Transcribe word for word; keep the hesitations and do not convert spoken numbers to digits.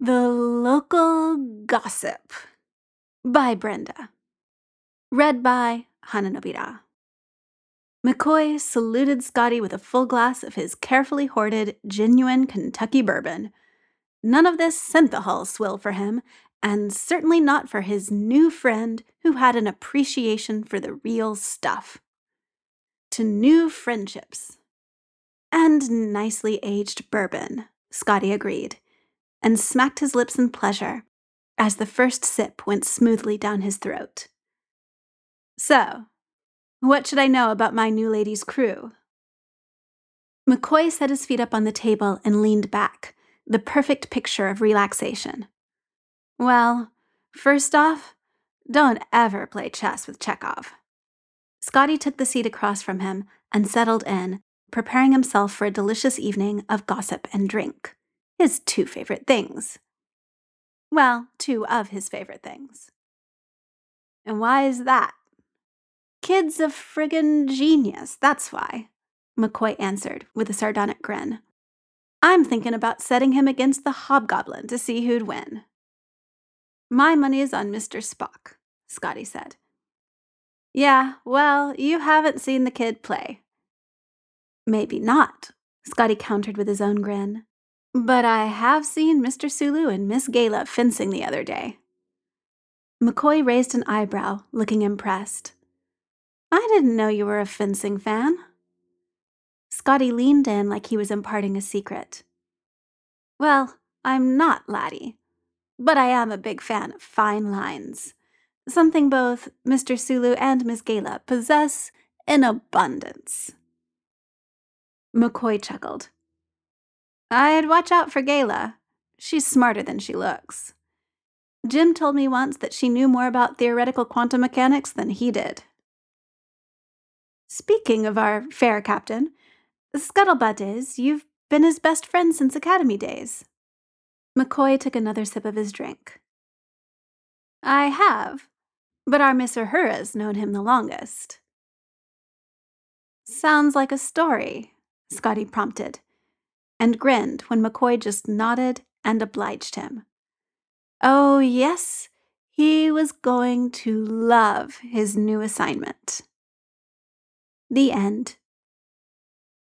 The Local Gossip by Brenda. Read by Hananobira. McCoy saluted Scotty with a full glass of his carefully hoarded, genuine Kentucky bourbon. None of this sent the hull swill for him, and certainly not for his new friend who had an appreciation for the real stuff. To new friendships. And nicely aged bourbon, Scotty agreed, and smacked his lips in pleasure as the first sip went smoothly down his throat. So, what should I know about my new lady's crew? McCoy set his feet up on the table and leaned back, the perfect picture of relaxation. Well, first off, don't ever play chess with Chekhov. Scotty took the seat across from him and settled in, preparing himself for a delicious evening of gossip and drink, his two favorite things. Well, two of his favorite things. And why is that? Kid's a friggin' genius, that's why, McCoy answered with a sardonic grin. I'm thinking about setting him against the Hobgoblin to see who'd win. My money is on Mister Spock, Scotty said. Yeah, well, you haven't seen the kid play. Maybe not, Scotty countered with his own grin. But I have seen Mister Sulu and Miss Gala fencing the other day. McCoy raised an eyebrow, looking impressed. I didn't know you were a fencing fan. Scotty leaned in like he was imparting a secret. Well, I'm not, laddie, but I am a big fan of fine lines, something both Mister Sulu and Miss Gala possess in abundance. McCoy chuckled. I'd watch out for Gala. She's smarter than she looks. Jim told me once that she knew more about theoretical quantum mechanics than he did. Speaking of our fair captain, the scuttlebutt is you've been his best friend since academy days. McCoy took another sip of his drink. I have, but our Miss Uhura's known him the longest. Sounds like a story, Scotty prompted, and grinned when McCoy just nodded and obliged him. Oh, yes, he was going to love his new assignment. The end.